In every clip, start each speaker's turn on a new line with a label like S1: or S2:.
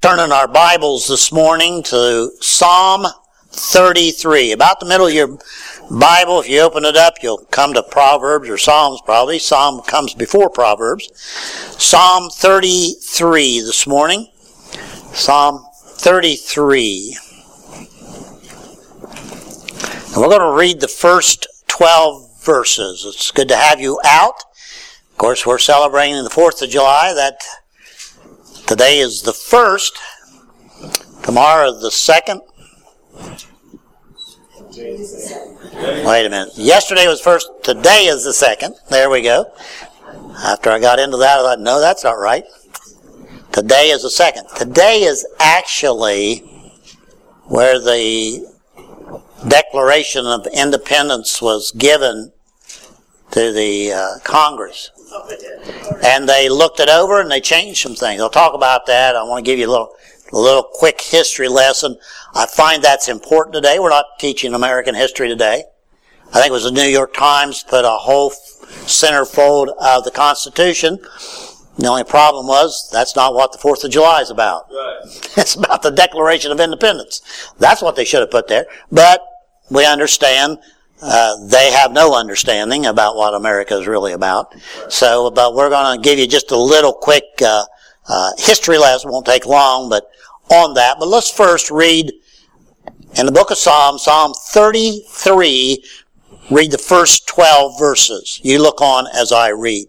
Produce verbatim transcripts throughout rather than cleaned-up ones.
S1: Turn in our Bibles this morning to Psalm thirty-three. About the middle of your Bible, if you open it up, you'll come to Proverbs or Psalms probably. Psalm comes before Proverbs. Psalm thirty-three this morning. Psalm thirty-three. And we're going to read the first twelve verses. It's good to have you out. Of course, we're celebrating the fourth of July. That today is the first. Tomorrow is the second. Wait a minute. Yesterday was first. Today is the second. There we go. After I got into that, I thought, no, that's not right. Today is the second. Today is actually where the Declaration of Independence was given to the uh, Congress. And they looked it over and they changed some things. I'll talk about that. I want to give you a little, a little quick history lesson. I find that's important today. We're not teaching American history today. I think it was the New York Times put a whole centerfold of the Constitution. The only problem was that's not what the fourth of July is about. Right. It's about the Declaration of Independence. That's what they should have put there. But we understand Uh, they have no understanding about what America is really about. So, but we're going to give you just a little quick uh, uh, history lesson. It won't take long, but on that. But let's first read in the book of Psalms, Psalm thirty-three, read the first twelve verses. You look on as I read.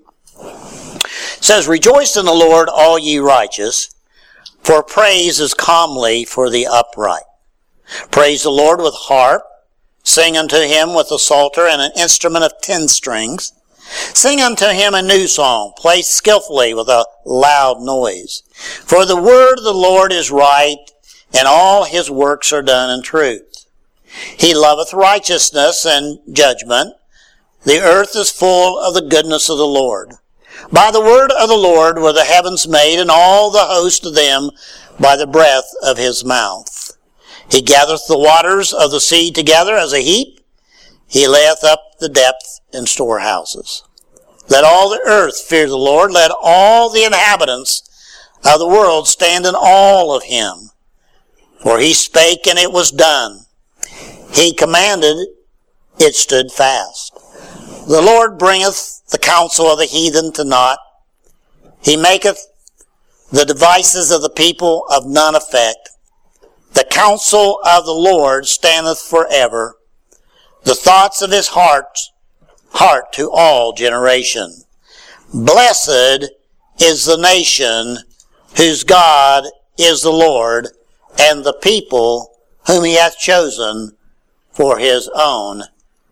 S1: It says, "Rejoice in the Lord, all ye righteous, for praise is comely for the upright. Praise the Lord with harp. Sing unto him with a psalter and an instrument of ten strings. Sing unto him a new song, play skillfully with a loud noise. For the word of the Lord is right, and all his works are done in truth. He loveth righteousness and judgment. The earth is full of the goodness of the Lord. By the word of the Lord were the heavens made, and all the host of them by the breath of his mouth. He gathereth the waters of the sea together as a heap. He layeth up the depth in storehouses. Let all the earth fear the Lord. Let all the inhabitants of the world stand in awe of him. For he spake, and it was done. He commanded, it stood fast. The Lord bringeth the counsel of the heathen to naught. He maketh the devices of the people of none effect. The counsel of the Lord standeth forever, the thoughts of his heart, heart to all generation. Blessed is the nation whose God is the Lord, and the people whom he hath chosen for his own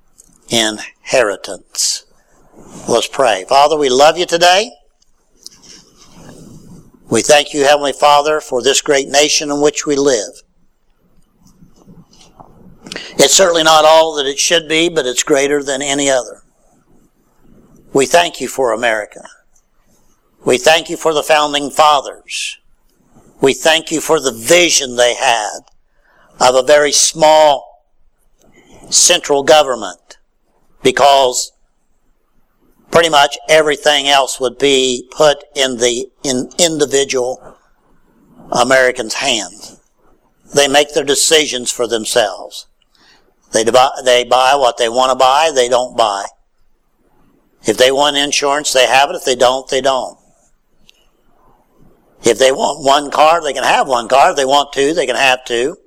S1: inheritance." Let's pray. Father, we love you today. We thank you, Heavenly Father, for this great nation in which we live. It's certainly not all that it should be, but it's greater than any other. We thank you for America. We thank you for the founding fathers. We thank you for the vision they had of a very small central government, because pretty much everything else would be put in the in individual Americans' hands. They make their decisions for themselves. They buy, they buy what they want to buy, they don't buy. If they want insurance, they have it. If they don't, they don't. If they want one car, they can have one car. If they want two, they can have two.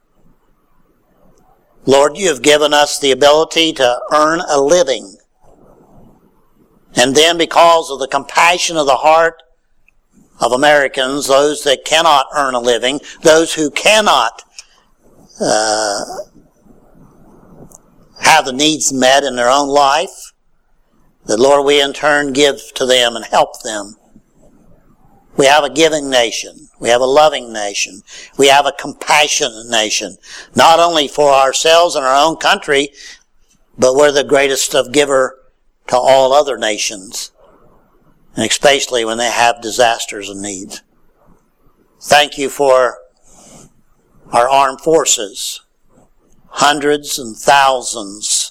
S1: Lord, you have given us the ability to earn a living. And then because of the compassion of the heart of Americans, those that cannot earn a living, those who cannot uh, have the needs met in their own life, that, Lord, we in turn give to them and help them. We have a giving nation. We have a loving nation. We have a compassionate nation, not only for ourselves and our own country, but we're the greatest of giver to all other nations, and especially when they have disasters and needs. Thank you for our armed forces. Hundreds and thousands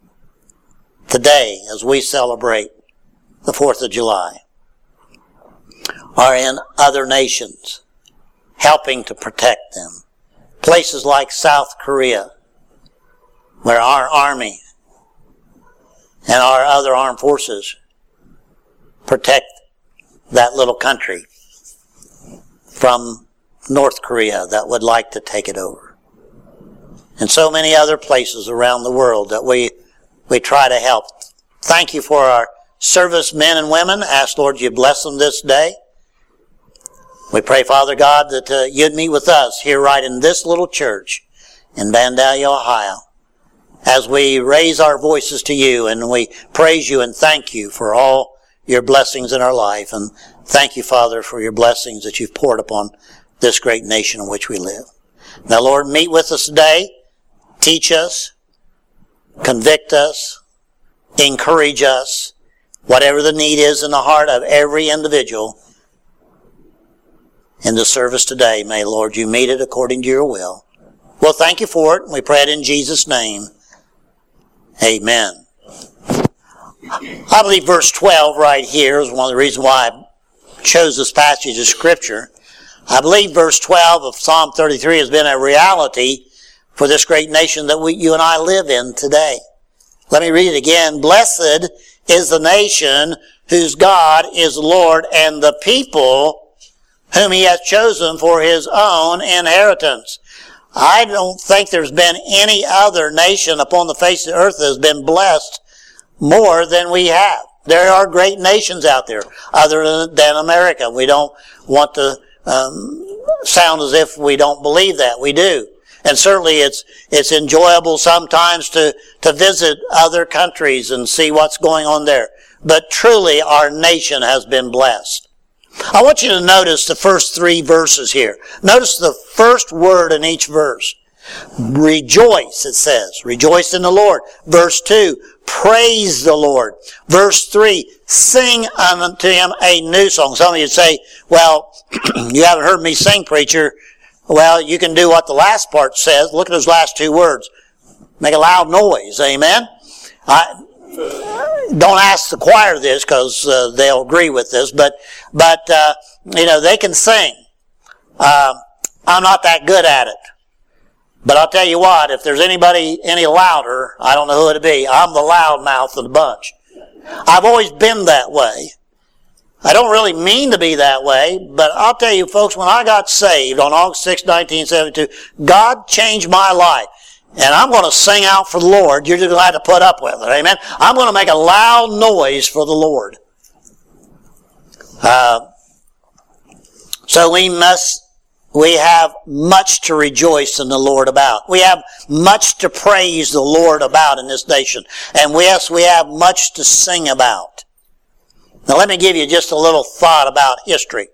S1: today as we celebrate the fourth of July are in other nations, helping to protect them. Places like South Korea, where our army and our other armed forces protect that little country from North Korea that would like to take it over. And so many other places around the world that we we try to help. Thank you for our servicemen and women. Ask, Lord, you bless them this day. We pray, Father God, that uh, you'd meet with us here right in this little church in Vandalia, Ohio, as we raise our voices to you and we praise you and thank you for all your blessings in our life. And thank you, Father, for your blessings that you've poured upon this great nation in which we live. Now, Lord, meet with us today. Teach us, convict us, encourage us, whatever the need is in the heart of every individual in the service today. May, Lord, you meet it according to your will. Well, thank you for it. We pray it in Jesus' name. Amen. I believe verse twelve right here is one of the reasons why I chose this passage of Scripture. I believe verse twelve of Psalm thirty-three has been a reality for this great nation that we, you and I live in today. Let me read it again. Blessed is the nation whose God is Lord, and the people whom he has chosen for his own inheritance. I don't think there's been any other nation upon the face of the earth that has been blessed more than we have. There are great nations out there other than America. We don't want to um, sound as if we don't believe that. We do. And certainly it's it's enjoyable sometimes to, to visit other countries and see what's going on there. But truly our nation has been blessed. I want you to notice the first three verses here. Notice the first word in each verse. Rejoice, it says. Rejoice in the Lord. Verse two, praise the Lord. Verse three, sing unto him a new song. Some of you say, well, you haven't heard me sing, preacher. Well, you can do what the last part says. Look at those last two words. Make a loud noise. Amen? I, don't ask the choir this because uh, they'll agree with this, but, but uh, you know, they can sing. Uh, I'm not that good at it. But I'll tell you what, if there's anybody any louder, I don't know who it'd be. I'm the loud mouth of the bunch. I've always been that way. I don't really mean to be that way, but I'll tell you folks, when I got saved on August sixth, nineteen seventy-two, God changed my life. And I'm going to sing out for the Lord. You're just going to have to put up with it. Amen? I'm going to make a loud noise for the Lord. Uh, so we must, we have much to rejoice in the Lord about. We have much to praise the Lord about in this nation. And yes, we have much to sing about. Now let me give you just a little thought about history.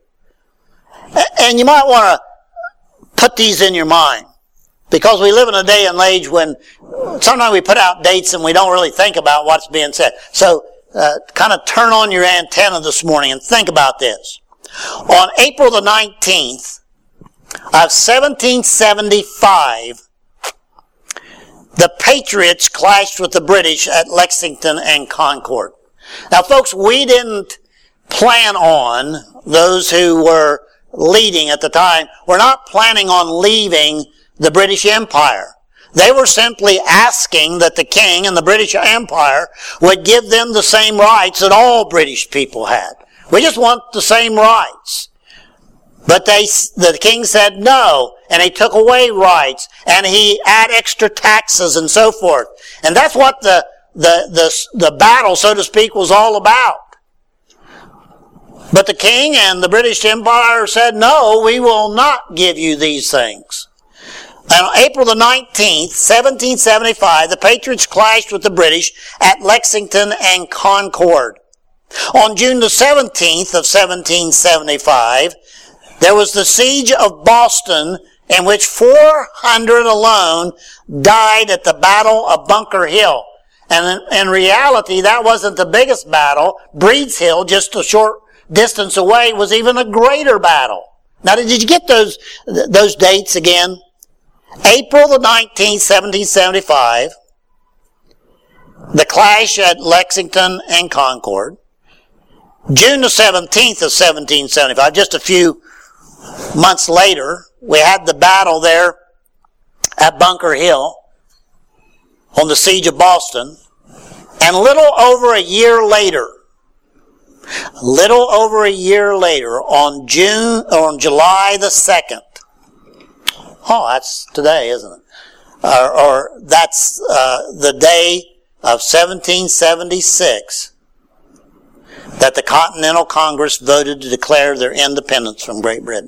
S1: And you might want to put these in your mind. Because we live in a day and age when sometimes we put out dates and we don't really think about what's being said. So uh, kind of turn on your antenna this morning and think about this. On April the nineteenth of seventeen seventy-five, the Patriots clashed with the British at Lexington and Concord. Now folks, we didn't plan on, those who were leading at the time, were not planning on leaving the British Empire. They were simply asking that the king and the British Empire would give them the same rights that all British people had. We just want the same rights. But they, the king said no, and he took away rights, and he added extra taxes and so forth. And that's what the, the, the, the battle, so to speak, was all about. But the king and the British Empire said, no, we will not give you these things. On April the nineteenth, seventeen seventy-five, the Patriots clashed with the British at Lexington and Concord. On June the seventeenth of seventeen seventy-five, there was the siege of Boston, in which four hundred alone died at the Battle of Bunker Hill. And in, in reality, that wasn't the biggest battle. Breed's Hill, just a short distance away, was even a greater battle. Now, did you get those those dates again? April the nineteenth, seventeen seventy-five, the clash at Lexington and Concord. June the seventeenth of seventeen seventy-five, just a few months later, we had the battle there at Bunker Hill on the siege of Boston. And a little over a year later, a little over a year later, on June or on July the second, oh, that's today, isn't it? Or, or that's uh, the day of seventeen seventy-six that the Continental Congress voted to declare their independence from Great Britain.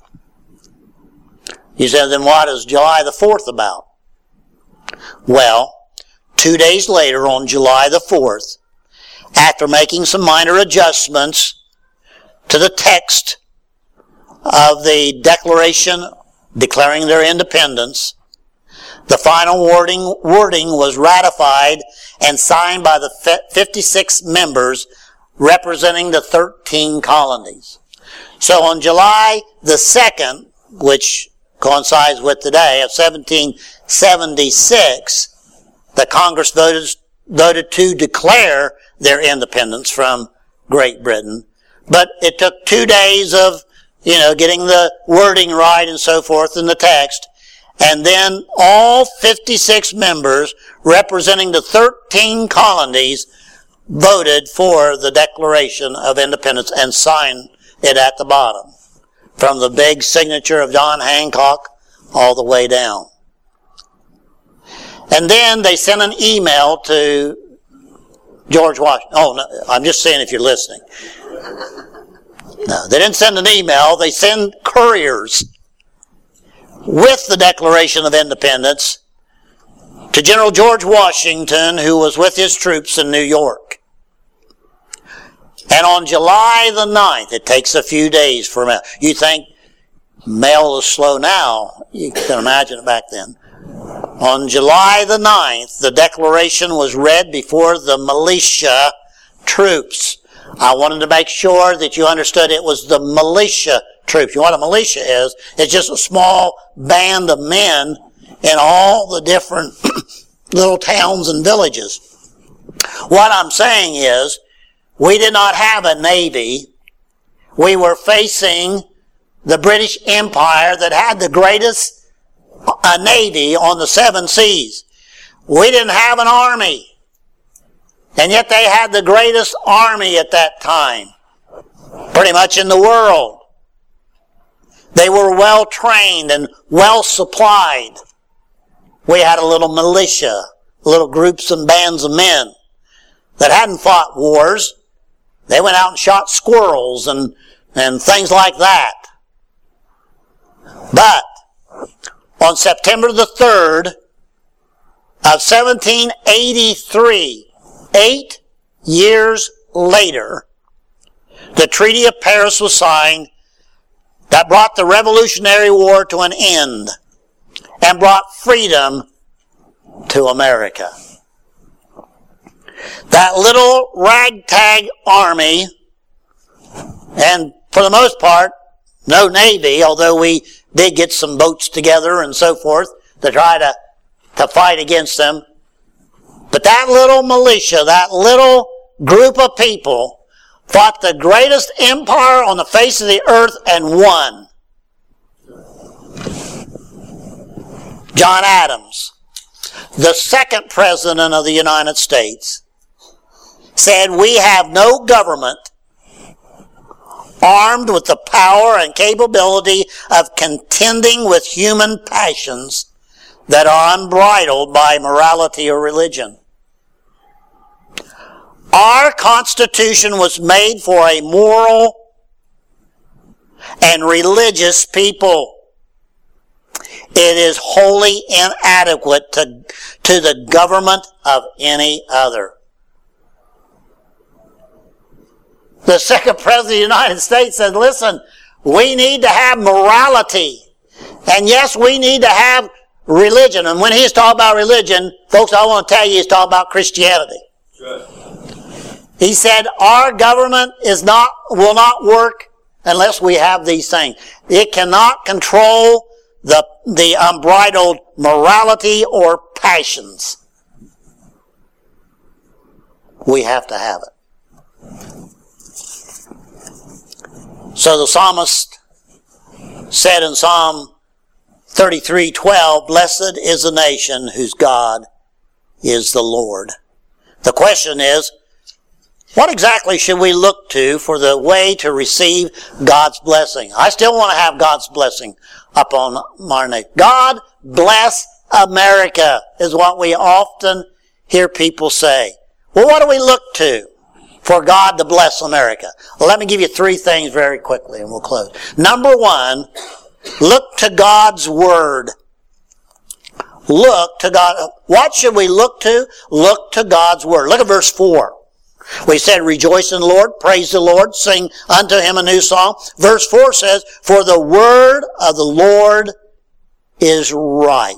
S1: You said, then what is July the fourth about? Well, two days later, on July the fourth, after making some minor adjustments to the text of the Declaration declaring their independence, the final wording, wording was ratified and signed by the fifty-six members representing the thirteen colonies. So on July the second, which coincides with today, of seventeen seventy-six, the Congress voted, voted to declare their independence from Great Britain. But it took two days of, you know, getting the wording right and so forth in the text. And then all fifty-six members representing the thirteen colonies voted for the Declaration of Independence and signed it at the bottom, from the big signature of John Hancock all the way down. And then they sent an email to George Washington. Oh, no, I'm just saying if you're listening. No, they didn't send an email. They send couriers with the Declaration of Independence to General George Washington, who was with his troops in New York. And on July the ninth, it takes a few days for mail. You think mail is slow now. You can imagine it back then. On July the ninth, the Declaration was read before the militia troops. I wanted to make sure that you understood it was the militia troops. You know what a militia is? It's just a small band of men in all the different little towns and villages. What I'm saying is, we did not have a navy. We were facing the British Empire that had the greatest a navy on the seven seas. We didn't have an army. And yet they had the greatest army at that time, pretty much in the world. They were well trained and well supplied. We had a little militia, little groups and bands of men that hadn't fought wars. They went out and shot squirrels and, and things like that. But on September the third of seventeen eighty-three, eight years later, the Treaty of Paris was signed that brought the Revolutionary War to an end and brought freedom to America. That little ragtag army, and for the most part, no navy, although we did get some boats together and so forth to try to, to fight against them. But that little militia, that little group of people, fought the greatest empire on the face of the earth and won. John Adams, the second president of the United States, said, "We have no government armed with the power and capability of contending with human passions that are unbridled by morality or religion. Our Constitution was made for a moral and religious people. It is wholly inadequate to, to the government of any other." The second president of the United States said, listen, we need to have morality. And yes, we need to have religion. And when he's talking about religion, folks, I want to tell you, he's talking about Christianity. Right. He said, our government is not, will not work unless we have these things. It cannot control the, the unbridled morality or passions. We have to have it. So the psalmist said in Psalm thirty-three twelve, blessed is the nation whose God is the Lord. The question is, what exactly should we look to for the way to receive God's blessing? I still want to have God's blessing upon my nation. God bless America is what we often hear people say. Well, what do we look to for God to bless America? Well, let me give you three things very quickly and we'll close. Number one, look to God's Word. Look to God. What should we look to? Look to God's Word. Look at verse four. We said, rejoice in the Lord, praise the Lord, sing unto Him a new song. Verse four says, for the word of the Lord is right.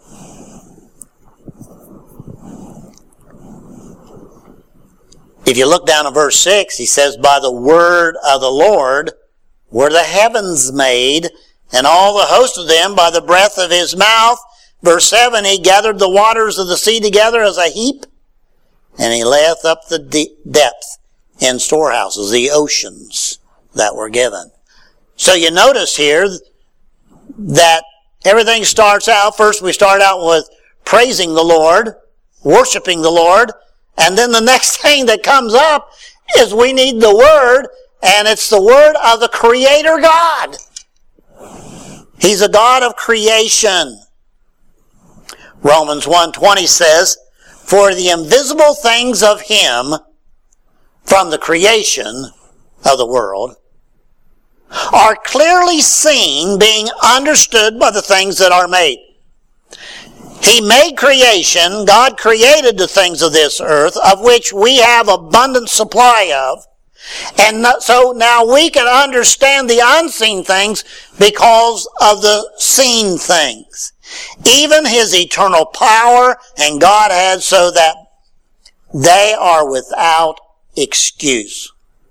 S1: If you look down at verse six, he says, by the word of the Lord were the heavens made, and all the host of them by the breath of His mouth. Verse seven, He gathered the waters of the sea together as a heap, and He layeth up the de- depth in storehouses, the oceans that were given. So you notice here that everything starts out, first we start out with praising the Lord, worshiping the Lord, and then the next thing that comes up is we need the Word, and it's the Word of the Creator God. He's a God of creation. Romans one twenty says, for the invisible things of Him from the creation of the world are clearly seen, being understood by the things that are made. He made creation. God created the things of this earth, of which we have abundant supply of. And so now we can understand the unseen things because of the seen things. Even His eternal power and Godhead, so that they are without excuse.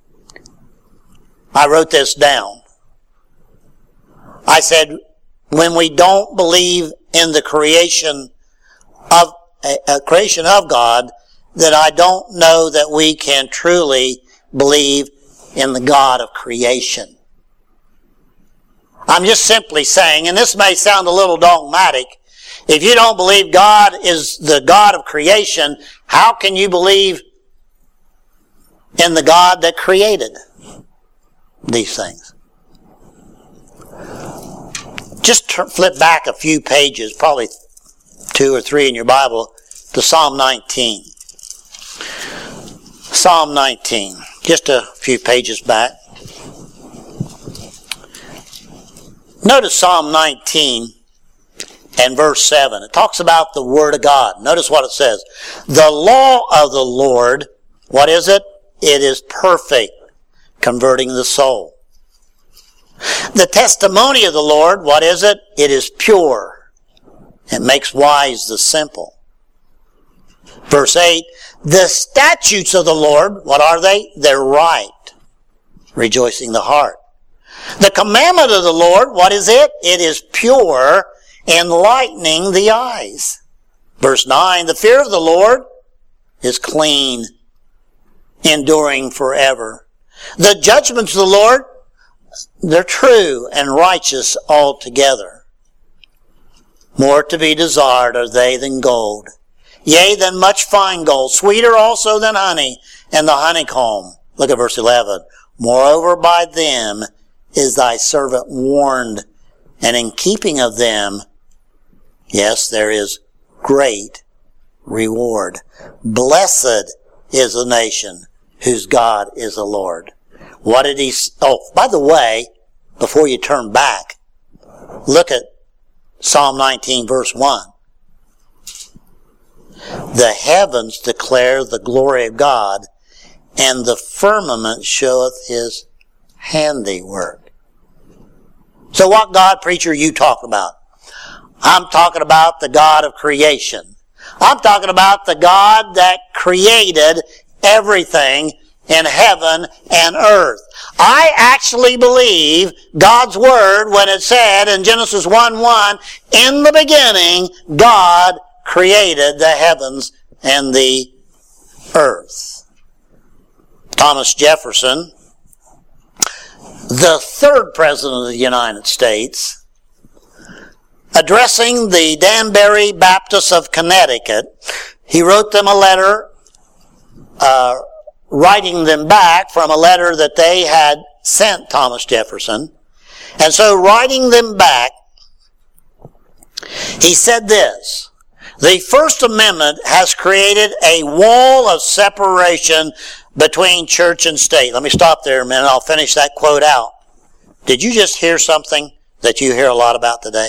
S1: I wrote this down. I said, when we don't believe in the creation of a, a creation of God, that I don't know that we can truly believe in the God of creation. I'm just simply saying, and this may sound a little dogmatic, if you don't believe God is the God of creation, how can you believe in the God that created these things? Just turn, flip back a few pages, probably two or three in your Bible, to Psalm nineteen. Psalm nineteen, just a few pages back. Notice Psalm nineteen and verse seven. It talks about the Word of God. Notice what it says. The law of the Lord, what is it? It is perfect, converting the soul. The testimony of the Lord, what is it? It is pure. It makes wise the simple. Verse eight, the statutes of the Lord, what are they? They're right, rejoicing the heart. The commandment of the Lord, what is it? It is pure, enlightening the eyes. Verse nine, the fear of the Lord is clean, enduring forever. The judgments of the Lord, they're true and righteous altogether. More to be desired are they than gold, yea, than much fine gold, sweeter also than honey and the honeycomb. Look at verse eleven. Moreover, by them is thy servant warned, and in keeping of them, yes, there is great reward. Blessed is the nation whose God is the Lord. What did he... Oh, by the way, before you turn back, look at Psalm nineteen, verse one. The heavens declare the glory of God, and the firmament showeth His handiwork. So what God, preacher, are you talking about? I'm talking about the God of creation. I'm talking about the God that created everything in heaven and earth. I actually believe God's Word when it said in Genesis one one, in the beginning God created the heavens and the earth. Thomas Jefferson, the third President of the United States, addressing the Danbury Baptists of Connecticut, he wrote them a letter, uh, writing them back from a letter that they had sent Thomas Jefferson. And so writing them back, he said this: the First Amendment has created a wall of separation between church and state. Let me stop there a minute. I'll finish that quote out. Did you just hear something that you hear a lot about today?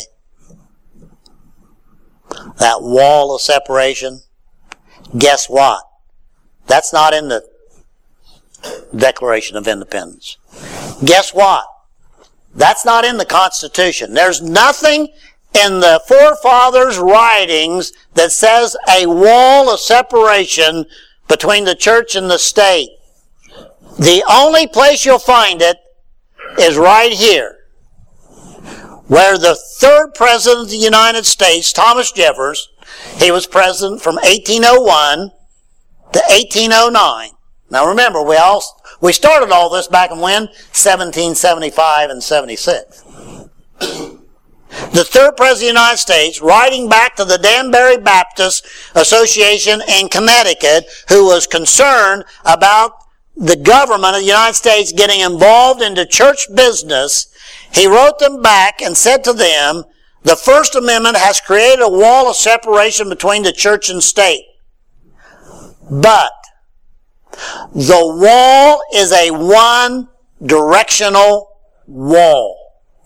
S1: That wall of separation. Guess what? That's not in the Declaration of Independence. Guess what? That's not in the Constitution. There's nothing in the forefathers' writings that says a wall of separation between the church and the state. The only place you'll find it is right here, where the third President of the United States, Thomas Jefferson, he was president from eighteen oh one to eighteen oh nine. Now remember, we all we started all this back in when? seventeen seventy-five and seventy-six. The third President of the United States, writing back to the Danbury Baptist Association in Connecticut, who was concerned about the government of the United States getting involved into church business, he wrote them back and said to them, the First Amendment has created a wall of separation between the church and state. But the wall is a one-directional wall.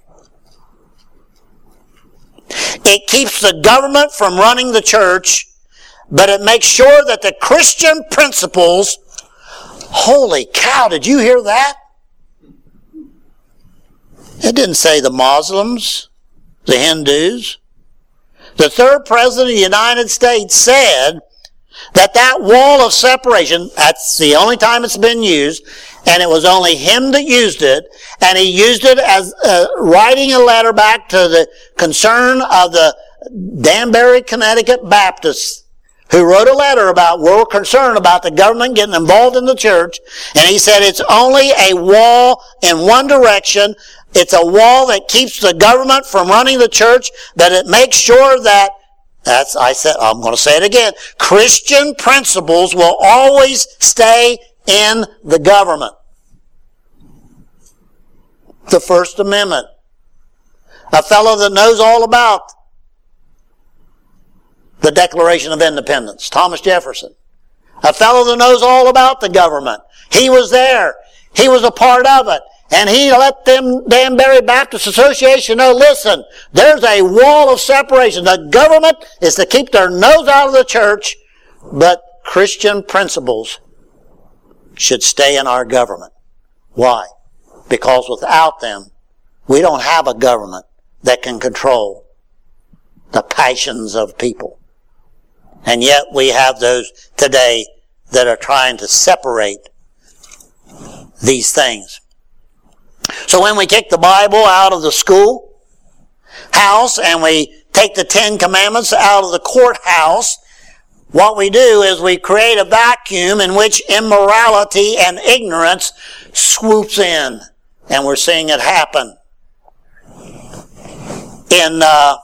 S1: It keeps the government from running the church, but it makes sure that the Christian principles... Holy cow, did you hear that? It didn't say the Muslims, the Hindus. The third President of the United States said that that wall of separation, that's the only time it's been used, and it was only him that used it, and he used it as uh, writing a letter back to the concern of the Danbury, Connecticut Baptists, who wrote a letter about, we're concerned about the government getting involved in the church, and he said it's only a wall in one direction. It's a wall that keeps the government from running the church, but it makes sure that, that's, I said, I'm going to say it again, Christian principles will always stay in the government. The First Amendment. A fellow that knows all about the Declaration of Independence, Thomas Jefferson. A fellow that knows all about the government. He was there. He was a part of it. And he let them Danbury Baptist Association know, listen, there's a wall of separation. The government is to keep their nose out of the church, but Christian principles should stay in our government. Why? Because without them, we don't have a government that can control the passions of people. And yet we have those today that are trying to separate these things. So when we kick the Bible out of the school house and we take the Ten Commandments out of the courthouse, what we do is we create a vacuum in which immorality and ignorance swoops in. And we're seeing it happen. In uh,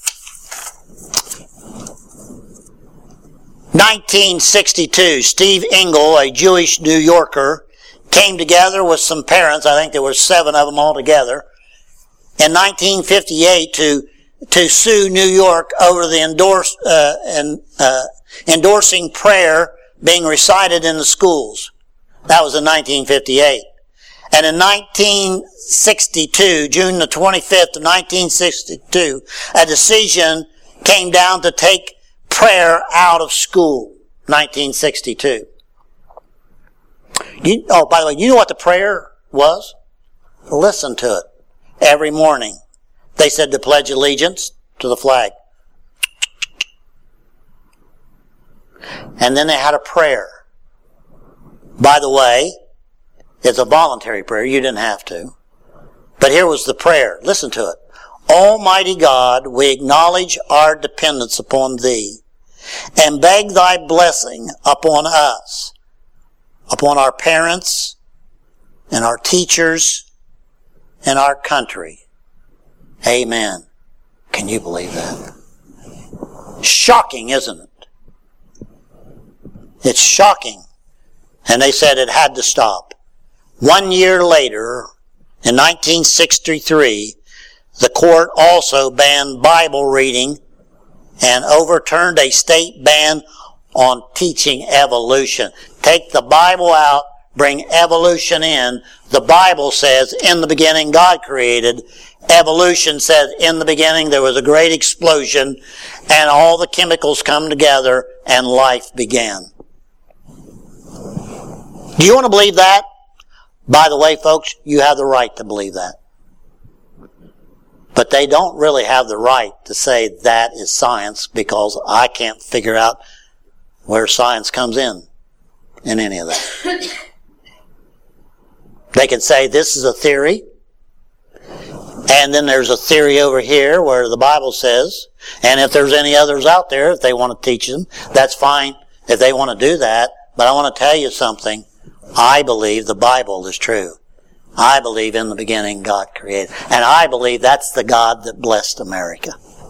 S1: nineteen sixty-two, Steve Engel, a Jewish New Yorker, came together with some parents, I think there were seven of them altogether, in nineteen fifty-eight to to sue New York over the endorse, uh, and, uh, endorsing prayer being recited in the schools. That was in nineteen fifty-eight. And in nineteen sixty-two, June the twenty-fifth of nineteen sixty-two, a decision came down to take prayer out of school. nineteen sixty-two. You, oh, by the way, you know what the prayer was? Listen to it. Every morning, they said to pledge allegiance to the flag. And then they had a prayer. By the way, it's a voluntary prayer. You didn't have to. But here was the prayer. Listen to it. Almighty God, we acknowledge our dependence upon Thee and beg Thy blessing upon us, upon our parents and our teachers in our country. Amen. Can you believe that? Shocking, isn't it? It's shocking. And they said it had to stop. One year later, in nineteen sixty-three, the court also banned Bible reading and overturned a state ban on teaching evolution. Take the Bible out, bring evolution in. The Bible says, in the beginning God created. Evolution says, in the beginning there was a great explosion and all the chemicals come together and life began. Do you want to believe that? By the way, folks, you have the right to believe that. But they don't really have the right to say that is science, because I can't figure out where science comes in in any of that. They can say this is a theory, and then there's a theory over here where the Bible says, and if there's any others out there, if they want to teach them, that's fine if they want to do that. But I want to tell you something. I believe the Bible is true. I believe in the beginning God created. And I believe that's the God that blessed America.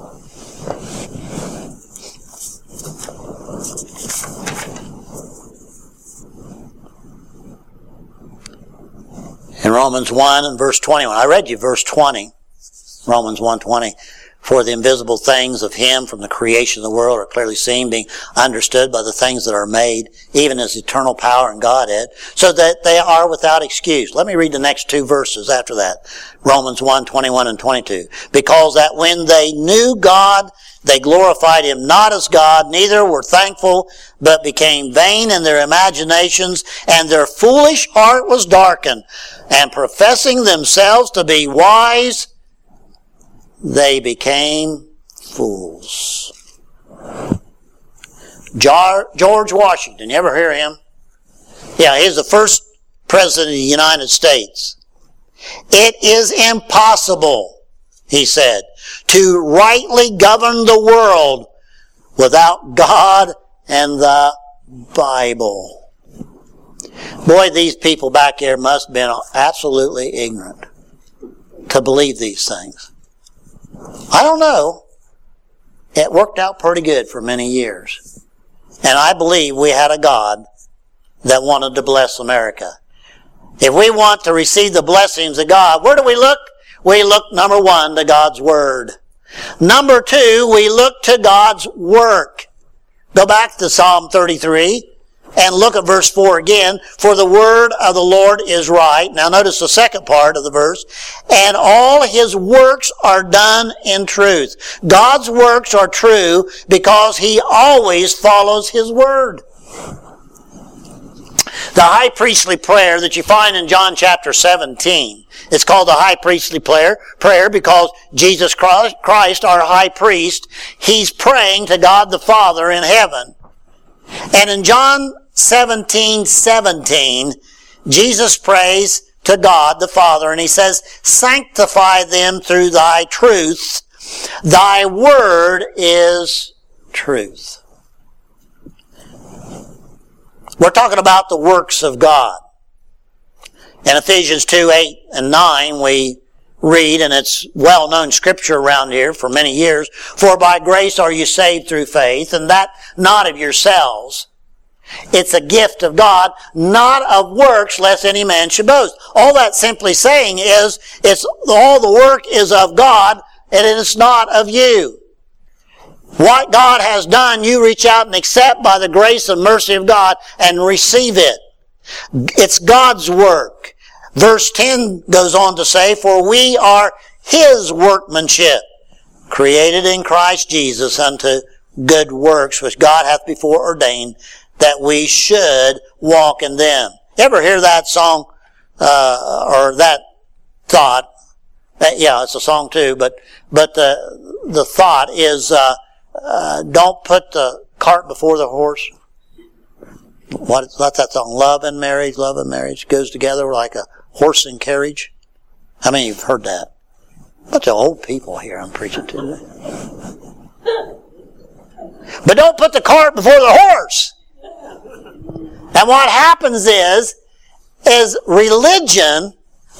S1: In Romans one and verse twenty-one, I read you verse twenty, Romans one twenty. For the invisible things of Him from the creation of the world are clearly seen, being understood by the things that are made, even His eternal power and Godhead, so that they are without excuse. Let me read the next two verses after that. Romans one, twenty-one and twenty-two. Because that when they knew God, they glorified Him not as God, neither were thankful, but became vain in their imaginations, and their foolish heart was darkened. And professing themselves to be wise, they became fools. George Washington, you ever hear him? Yeah, he's the first president of the United States. It is impossible, he said, to rightly govern the world without God and the Bible. Boy, these people back here must have been absolutely ignorant to believe these things. I don't know. It worked out pretty good for many years. And I believe we had a God that wanted to bless America. If we want to receive the blessings of God, where do we look? We look, number one, to God's Word. Number two, we look to God's work. Go back to Psalm thirty-three and look at verse four again. For the word of the Lord is right. Now notice the second part of the verse. And all His works are done in truth. God's works are true because He always follows His word. The high priestly prayer that you find in John chapter seventeen. It's called the high priestly prayer, prayer because Jesus Christ, our high priest, He's praying to God the Father in heaven. And in John seventeen seventeen, Jesus prays to God the Father, and He says, sanctify them through Thy truth. Thy word is truth. We're talking about the works of God. In Ephesians two, eight, and nine, we read, and it's well-known scripture around here for many years, for by grace are you saved through faith, and that not of yourselves. It's a gift of God, not of works, lest any man should boast. All that's simply saying is, it's all the work is of God, and it is not of you. What God has done, you reach out and accept by the grace and mercy of God and receive it. It's God's work. Verse ten goes on to say, for we are His workmanship, created in Christ Jesus unto good works, which God hath before ordained that we should walk in them. Ever hear that song, uh, or that thought? Uh, yeah, it's a song too, but, but the, the thought is, uh, uh, don't put the cart before the horse. What, what's that song? Love and marriage, love and marriage goes together like a horse and carriage. How many of you have heard that? Bunch of old people here I'm preaching to. But don't put the cart before the horse. And what happens is, is religion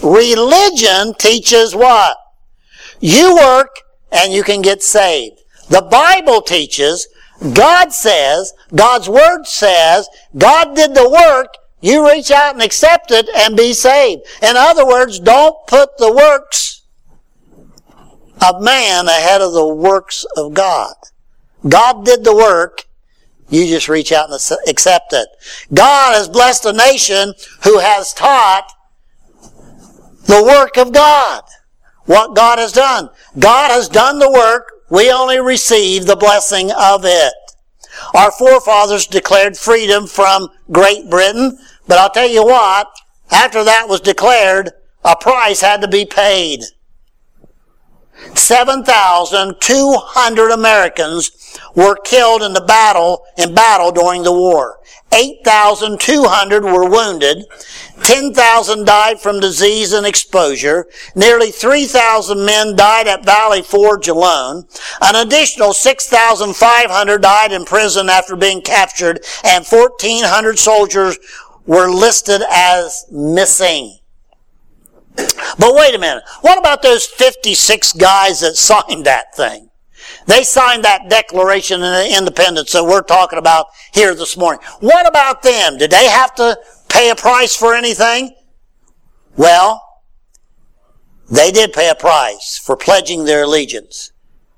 S1: religion teaches what? You work and you can get saved. The Bible teaches, God says, God's Word says, God did the work, you reach out and accept it and be saved. In other words, don't put the works of man ahead of the works of God. God did the work, you just reach out and accept it. God has blessed a nation who has taught the work of God. What God has done. God has done the work, we only receive the blessing of it. Our forefathers declared freedom from Great Britain, but I'll tell you what, after that was declared, a price had to be paid. seven thousand two hundred Americans were killed in the battle, in battle during the war. eight thousand two hundred were wounded. ten thousand died from disease and exposure. Nearly three thousand men died at Valley Forge alone. An additional six thousand five hundred died in prison after being captured, and fourteen hundred soldiers were listed as missing. But wait a minute. What about those fifty-six guys that signed that thing? They signed that Declaration of Independence that we're talking about here this morning. What about them? Did they have to pay a price for anything? Well, they did pay a price for pledging their allegiance.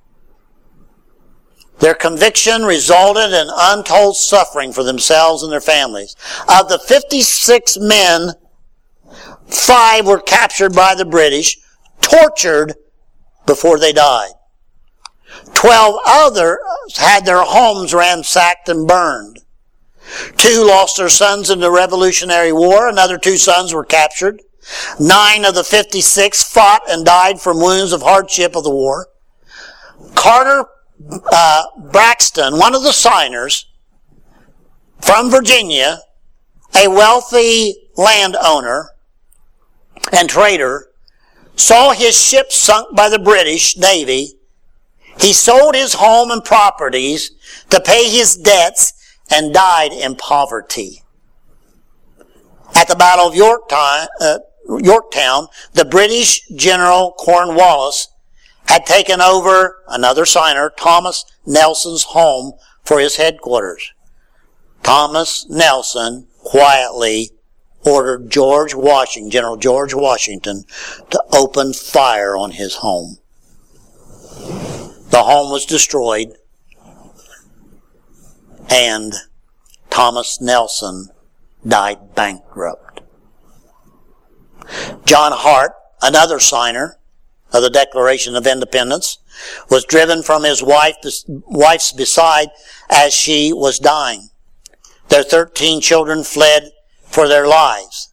S1: Their conviction resulted in untold suffering for themselves and their families. Of the fifty-six men, five were captured by the British, tortured before they died. Twelve others had their homes ransacked and burned. Two lost their sons in the Revolutionary War. Another two sons were captured. Nine of the fifty-six fought and died from wounds of hardship of the war. Carter uh, Braxton, one of the signers from Virginia, a wealthy landowner and trader, saw his ship sunk by the British Navy. He sold his home and properties to pay his debts and died in poverty. At the Battle of Yorktown, uh, Yorktown, the British General Cornwallis had taken over, another signer, Thomas Nelson's home for his headquarters. Thomas Nelson quietly ordered George Washington, General George Washington, to open fire on his home. The home was destroyed, and Thomas Nelson died bankrupt. John Hart, another signer of the Declaration of Independence, was driven from his wife, wife's beside as she was dying. Their thirteen children fled for their lives.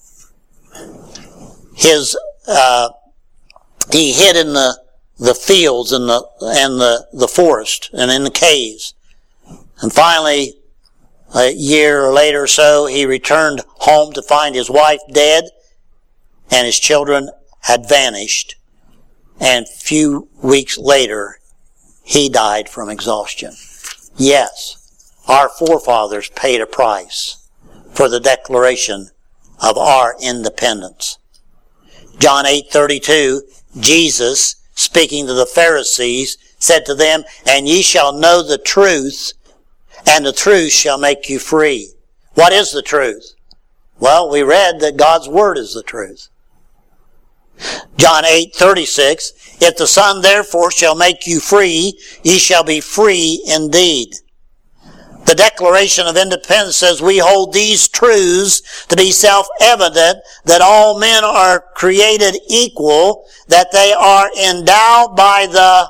S1: His, uh, he hid in the the fields and the and the, the forest and in the caves. And finally, a year later or so, he returned home to find his wife dead and his children had vanished. And a few weeks later, he died from exhaustion. Yes, our forefathers paid a price for the declaration of our independence. John eight thirty-two, Jesus, speaking to the Pharisees, said to them, "And ye shall know the truth, and the truth shall make you free." What is the truth? Well, we read that God's Word is the truth. John eight thirty-six, "If the Son therefore shall make you free, ye shall be free indeed." The Declaration of Independence says we hold these truths to be self-evident, that all men are created equal, that they are endowed by the,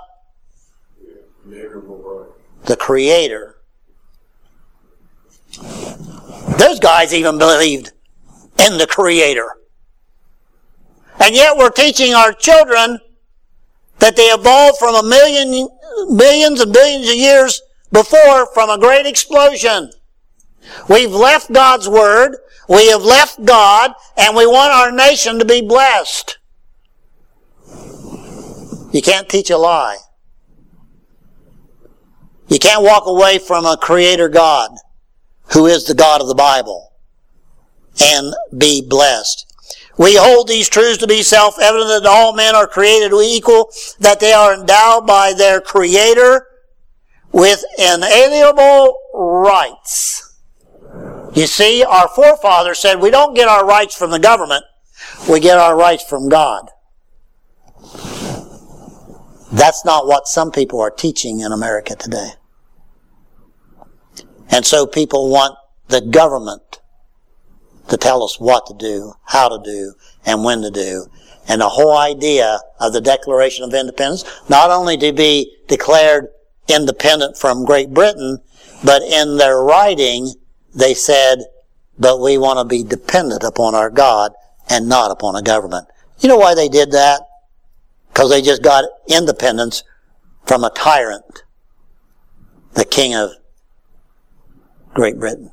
S1: the Creator. Those guys even believed in the Creator. And yet we're teaching our children that they evolved from a million, millions and billions of years before from a great explosion. We've left God's Word, we have left God, and we want our nation to be blessed. You can't teach a lie. You can't walk away from a Creator God, who is the God of the Bible, and be blessed. We hold these truths to be self-evident that all men are created equal, that they are endowed by their Creator with inalienable rights. You see, our forefathers said we don't get our rights from the government, we get our rights from God. That's not what some people are teaching in America today. And so people want the government to tell us what to do, how to do, and when to do. And the whole idea of the Declaration of Independence, not only to be declared independent from Great Britain, but in their writing, they said, but we want to be dependent upon our God and not upon a government. You know why they did that? Because they just got independence from a tyrant, the King of Great Britain.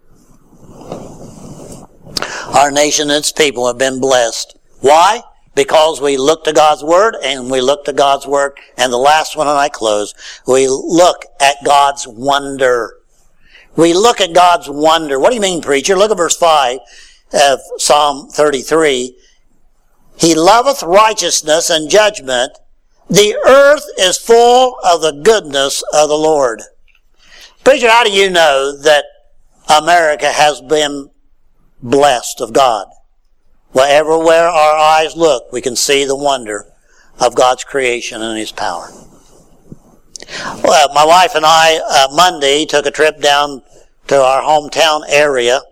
S1: Our nation and its people have been blessed. Why? Because we look to God's Word, and we look to God's Word. And the last one, and I close, we look at God's wonder. We look at God's wonder. What do you mean, preacher? Look at verse five of Psalm thirty-three. He loveth righteousness and judgment. The earth is full of the goodness of the Lord. Preacher, how do you know that America has been blessed of God? Well, everywhere our eyes look, we can see the wonder of God's creation and His power. Well, my wife and I, uh, Monday, took a trip down to our hometown area.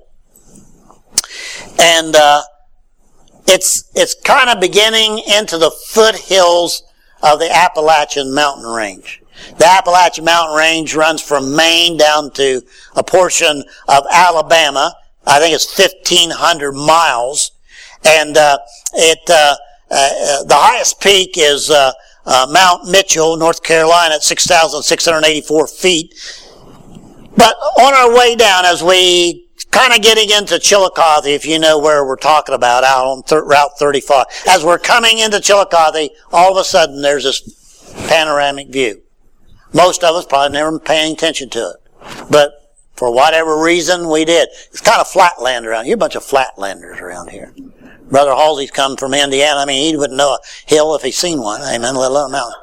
S1: And uh, it's it's kind of beginning into the foothills of the Appalachian mountain range. The Appalachian mountain range runs from Maine down to a portion of Alabama. I think it's fifteen hundred miles. And uh, it uh, uh, the highest peak is uh, uh, Mount Mitchell, North Carolina, at six thousand six hundred eighty-four feet. But on our way down, as we kind of getting into Chillicothe, if you know where we're talking about, out on th- Route thirty-five, as we're coming into Chillicothe, all of a sudden there's this panoramic view. Most of us probably never been paying attention to it. But for whatever reason, we did. It's kind of flatland around here. A bunch of flatlanders around here. Brother Halsey's come from Indiana. I mean, he wouldn't know a hill if he's seen one. Amen, let alone a mountain.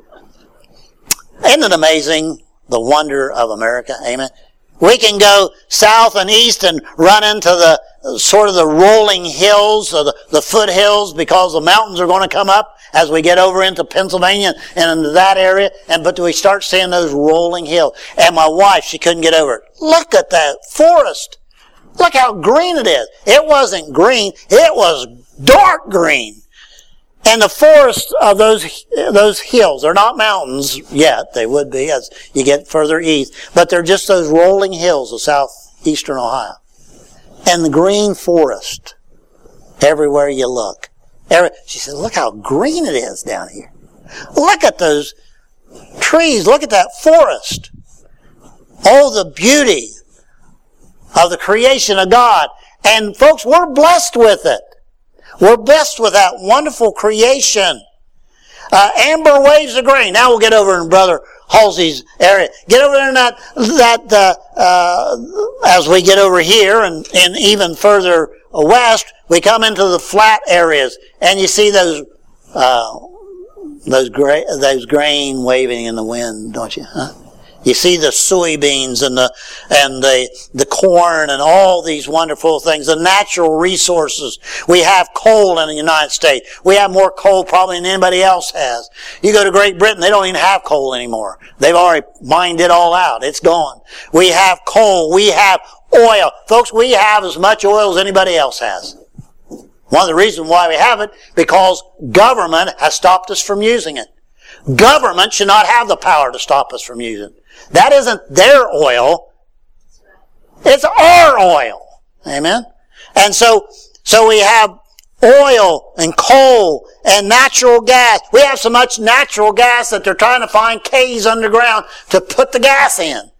S1: Isn't it amazing, the wonder of America? Amen. We can go south and east and run into the sort of the rolling hills, or the, the foothills, because the mountains are going to come up as we get over into Pennsylvania and into that area. And but we start seeing those rolling hills. And my wife, she couldn't get over it. Look at that forest. Look how green it is. It wasn't green. It was dark green. And the forest of those those hills, they're not mountains yet. They would be as you get further east. But they're just those rolling hills of southeastern Ohio. And the green forest everywhere you look. Every, she said, look how green it is down here. Look at those trees. Look at that forest. Oh, the beauty of the creation of God. And folks, we're blessed with it. We're blessed with that wonderful creation. Uh, amber waves of grain. Now we'll get over in Brother Halsey's area. Get over there in that, that uh, uh, as we get over here and, and even further west, we come into the flat areas, and you see those uh, those gra- those grain waving in the wind, don't you? Huh? You see the soybeans and the and the the corn and all these wonderful things, the natural resources. We have coal in the United States. We have more coal probably than anybody else has. You go to Great Britain, they don't even have coal anymore. They've already mined it all out. It's gone. We have coal. We have oil. Folks, we have as much oil as anybody else has. One of the reasons why we have it, because government has stopped us from using it. Government should not have the power to stop us from using it. That isn't their oil. It's our oil. Amen? And so, so we have oil and coal and natural gas. We have so much natural gas that they're trying to find caves underground to put the gas in.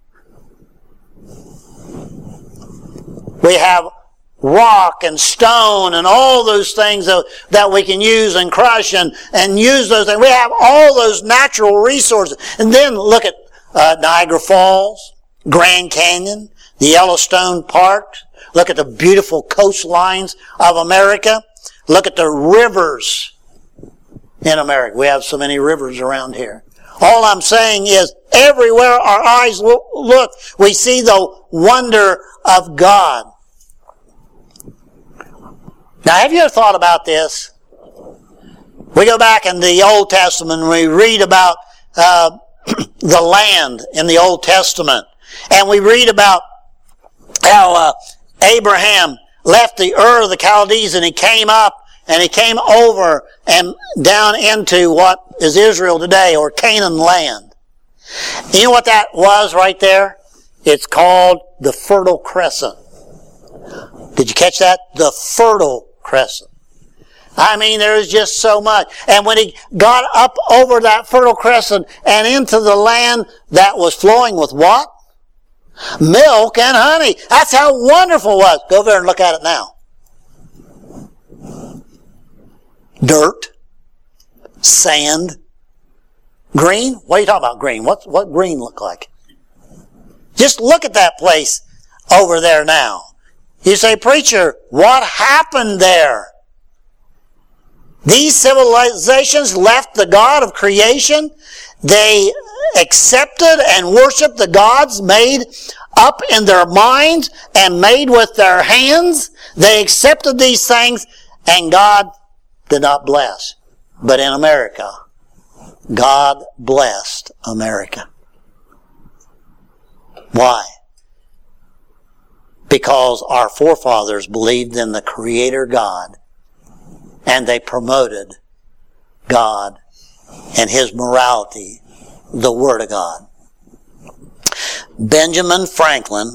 S1: We have rock and stone and all those things that, that we can use and crush and, and use those things. We have all those natural resources. And then look at Uh, Niagara Falls, Grand Canyon, the Yellowstone Park, Look at the beautiful coastlines of America. Look at the rivers in America. We have so many rivers around here. All I'm saying is, everywhere our eyes look, we see the wonder of God. Now, have you ever thought about this? We go back in the Old Testament and we read about uh, the land in the Old Testament. And we read about how uh, Abraham left the Ur of the Chaldees and he came up and he came over and down into what is Israel today, or Canaan land. You know what that was right there? It's called the Fertile Crescent. Did you catch that? The Fertile Crescent. I mean, there is just so much. And when he got up over that Fertile Crescent and into the land that was flowing with what? Milk and honey. That's how wonderful it was. Go over there and look at it now. Dirt, sand, green. What are you talking about, green? What what green look like? Just look at that place over there now. You say, preacher, what happened there? These civilizations left the God of creation. They accepted and worshiped the gods made up in their minds and made with their hands. They accepted these things, and God did not bless. But in America, God blessed America. Why? Because our forefathers believed in the Creator God, and they promoted God and His morality, the Word of God. Benjamin Franklin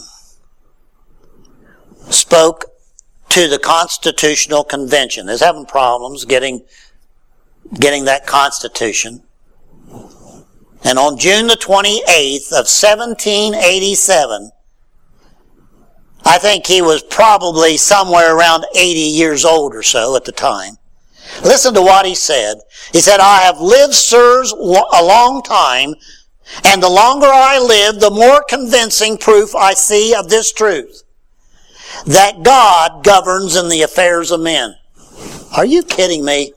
S1: spoke to the Constitutional Convention. They're having problems getting, getting that Constitution. And on June the twenty-eighth of seventeen eighty-seven, I think he was probably somewhere around eighty years old or so at the time. Listen to what he said. He said, I have lived, sirs, a long time, and the longer I live, the more convincing proof I see of this truth, that God governs in the affairs of men. Are you kidding me?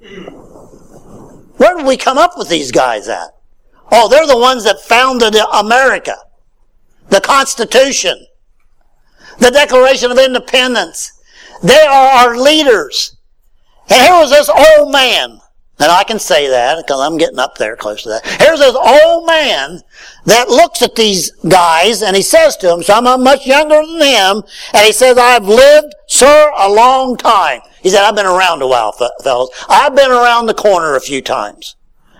S1: Where did we come up with these guys at? Oh, they're the ones that founded America, the Constitution, the Declaration of Independence. They are our leaders. And here was this old man, and I can say that because I'm getting up there close to that. Here's this old man that looks at these guys and he says to them, some of them much younger than him, and he says, I've lived, sir, a long time. He said, I've been around a while, fellas. I've been around the corner a few times.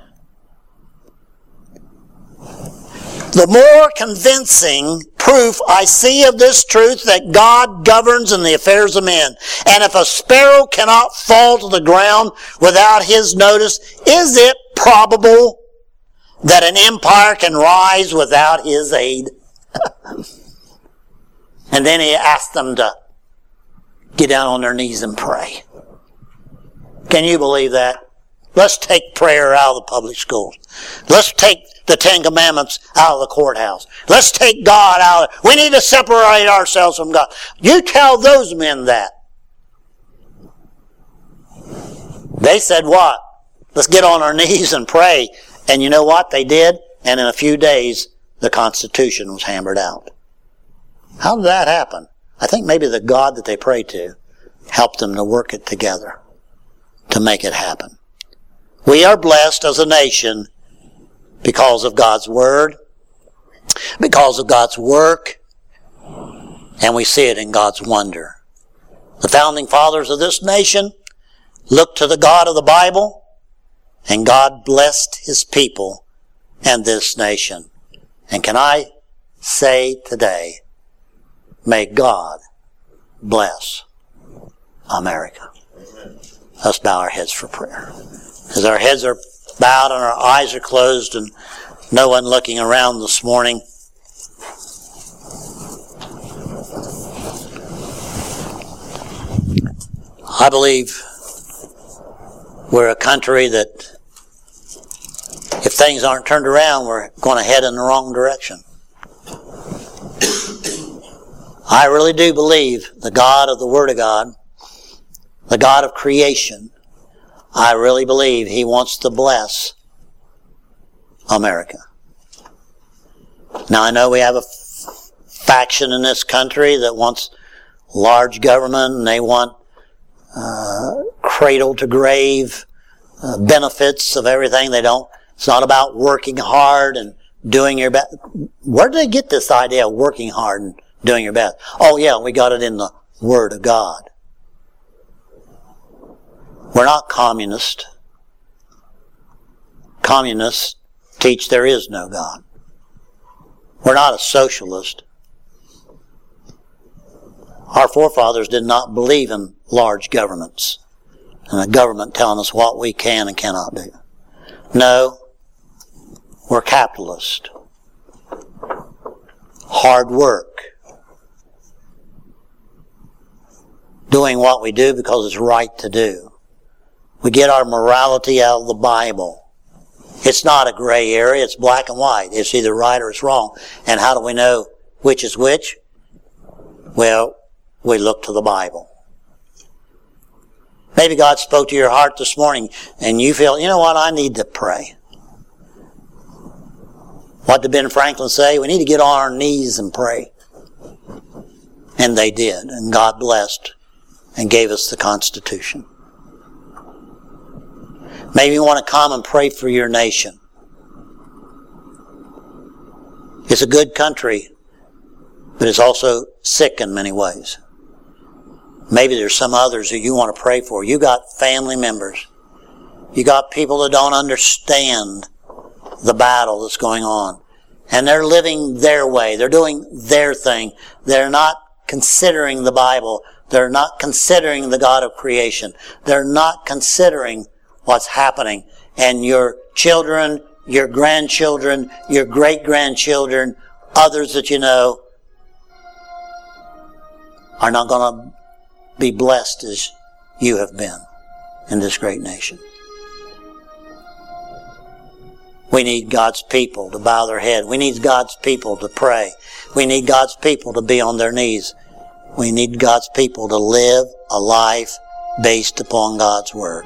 S1: The more convincing proof I see of this truth, that God governs in the affairs of men. And if a sparrow cannot fall to the ground without His notice, is it probable that an empire can rise without His aid? And then he asked them to get down on their knees and pray. Can you believe that? Let's take prayer out of the public schools. Let's take the Ten Commandments out of the courthouse. Let's take God out of it. We need to separate ourselves from God. You tell those men that. They said what? Let's get on our knees and pray. And you know what? They did. And in a few days, the Constitution was hammered out. How did that happen? I think maybe the God that they prayed to helped them to work it together to make it happen. We are blessed as a nation because of God's Word, because of God's work, and we see it in God's wonder. The founding fathers of this nation looked to the God of the Bible, and God blessed His people and this nation. And can I say today, may God bless America. Let's bow our heads for prayer. As our heads are bowed and our eyes are closed and no one looking around this morning, I believe we're a country that, if things aren't turned around, we're going to head in the wrong direction. I really do believe the God of the Word of God, the God of creation, I really believe He wants to bless America. Now I know we have a f- faction in this country that wants large government, and they want uh, cradle to grave uh, benefits of everything. They don't. It's not about working hard and doing your best. Where did they get this idea of working hard and doing your best? Oh yeah, we got it in the Word of God. We're not communist. Communists teach there is no God. We're not a socialist. Our forefathers did not believe in large governments and a government telling us what we can and cannot do. No, we're capitalist. Hard work. Doing what we do because it's right to do. We get our morality out of the Bible. It's not a gray area, it's black and white. It's either right or it's wrong. And how do we know which is which? Well, we look to the Bible. Maybe God spoke to your heart this morning and you feel, you know what, I need to pray. What did Ben Franklin say? We need to get on our knees and pray. And they did. And God blessed and gave us the Constitution. Maybe you want to come and pray for your nation. It's a good country, but it's also sick in many ways. Maybe there's some others that you want to pray for. You got family members. You got people that don't understand the battle that's going on. And they're living their way. They're doing their thing. They're not considering the Bible. They're not considering the God of creation. They're not considering what's happening. And your children, your grandchildren, your great-grandchildren, others that you know, are not going to be blessed as you have been in this great nation. We need God's people to bow their head. We need God's people to pray. We need God's people to be on their knees. We need God's people to live a life based upon God's Word.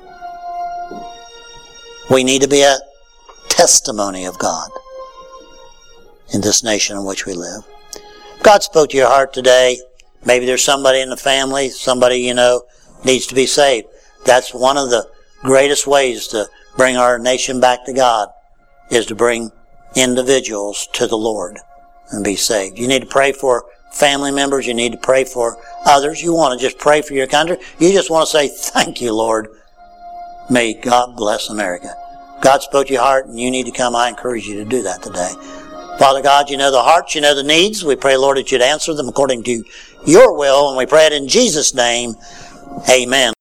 S1: We need to be a testimony of God in this nation in which we live. God spoke to your heart today. Maybe there's somebody in the family, somebody you know needs to be saved. That's one of the greatest ways to bring our nation back to God, is to bring individuals to the Lord and be saved. You need to pray for family members. You need to pray for others. You want to just pray for your country. You just want to say, thank you, Lord. May God bless America. God spoke to your heart and you need to come. I encourage you to do that today. Father God, you know the hearts, you know the needs. We pray, Lord, that you'd answer them according to your will, and we pray it in Jesus' name. Amen.